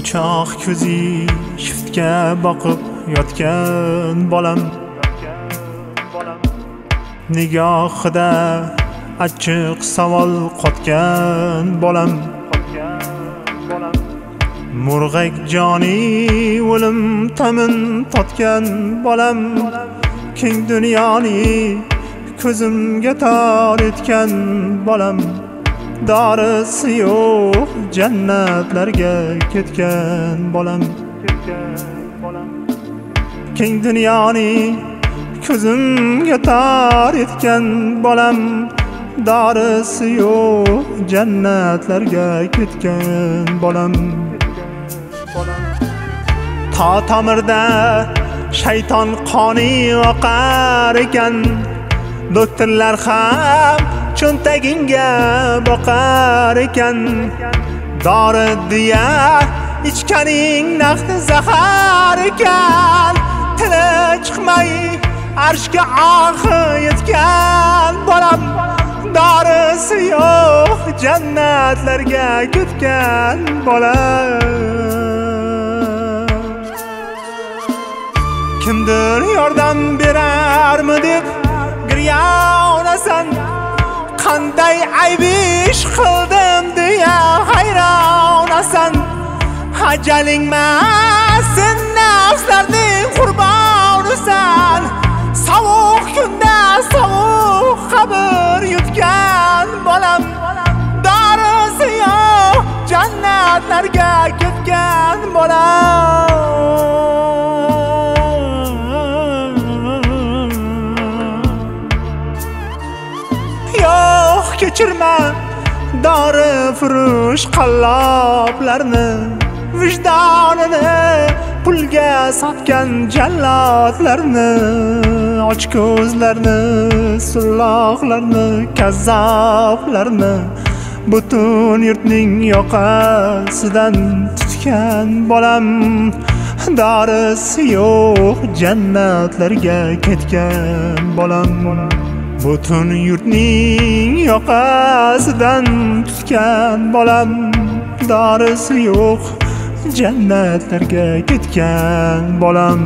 Munchoq ko'zi shiftga boqib yotgan bolam, nigohida achchiq savol qotgan bolam. Murg'ak joni o'lim ta'min totgan bolam, keng dunyoni ko'zimga tor etgan bolam. Dorisi yo'q jannatlarga ketgan bolam. Keng dunyoni ko'zimga tor etgan bolam. Dorisi yo'q jannatlarga ketgan bolam. To tomirda shayton qoni oqar ekan, doktorlar ham cho'ntagingga boqar ekan. Dori deya ichganing naqd zahar ekan, tili chiqmay arshga ohi yetgan bolam. Dorisi yo'q jannatlarga ketgan bolam. Kimdir yordam berarmi deb giryanasan, qanday ayb ish qildim deya hayronasan. Ajalingmas, sen nafslarning qurbonisan. Sovuq kunda sovuq qabr yutgan bolam. Dorisi yo'q jannatlarga ketgan bolam. Yo'q kechirma dori furush qalloblarni, vijdonini pulga sotgan jallodlarni, och ko'zlarni, sulloqlarni, kazzoblarni butun yurtning yoqasidan tutgan bolam. Dorisi yo'q jannatlarga ketgan bolam. Butun yurtning yoqasidan tutgan bolam. Dorisi yo'q jannatlarga ketgan bolam.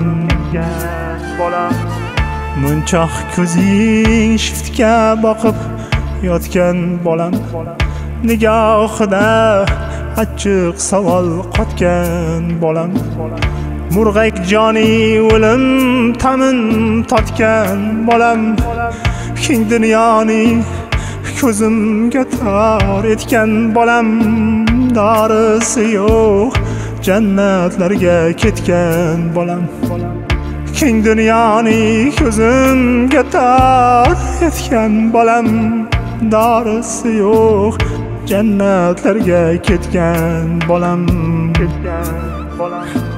Munchoq ko'zing shiftga boqib yotgan bolam, nigohida achchiq savol qotgan bolam. Murg'ak joni o'lim ta'min totgan bolam. Keng dunyoni ko'zimga tor etgan bolam. Dorisi yo'q jannatlarga ketgan bolam. Keng dunyoni ko'zimga tor etgan bolam. Dorisi yo'q jannatlarga ketgan bolam.